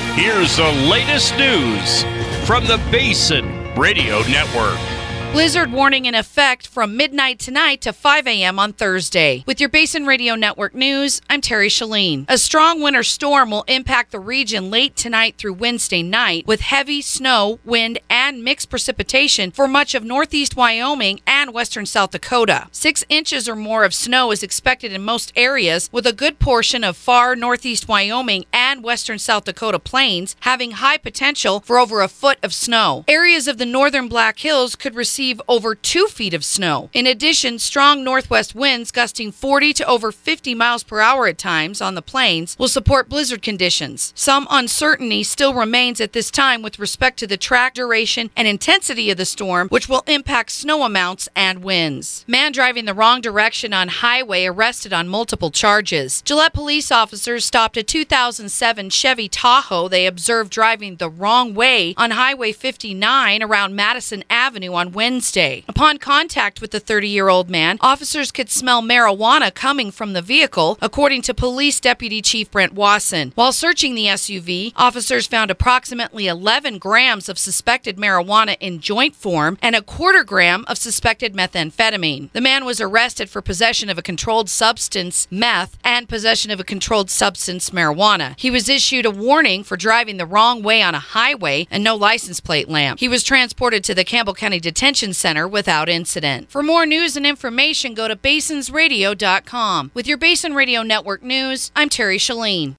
Here's the latest news from the Basin Radio Network. Blizzard warning in effect from midnight tonight to 5 a.m. on Thursday. With your Basin Radio Network news, I'm Terry Shalene. A strong winter storm will impact the region late tonight through Wednesday night with heavy snow, wind, and mixed precipitation for much of northeast Wyoming and western South Dakota. 6 inches or more of snow is expected in most areas, with a good portion of far northeast Wyoming and western South Dakota plains having high potential for over a foot of snow. Areas of the northern Black Hills could receive over 2 feet of snow. In addition, strong northwest winds gusting 40 to over 50 miles per hour at times on the plains will support blizzard conditions. Some uncertainty still remains at this time with respect to the track, duration, and intensity of the storm, which will impact snow amounts and winds. Man driving the wrong direction on highway arrested on multiple charges. Gillette police officers stopped a 2007 Chevy Tahoe they observed driving the wrong way on Highway 59 around Madison Avenue on Wednesday. Upon contact with the 30-year-old man, officers could smell marijuana coming from the vehicle, according to Police Deputy Chief Brent Wasson. While searching the SUV, officers found approximately 11 grams of suspected marijuana in joint form and a quarter gram of suspected methamphetamine. The man was arrested for possession of a controlled substance, meth, and possession of a controlled substance, marijuana. He was issued a warning for driving the wrong way on a highway and no license plate lamp. He was transported to the Campbell County Detention Center without incident. For more news and information, go to basinsradio.com. With your Basin Radio Network news, I'm Terry Shalene.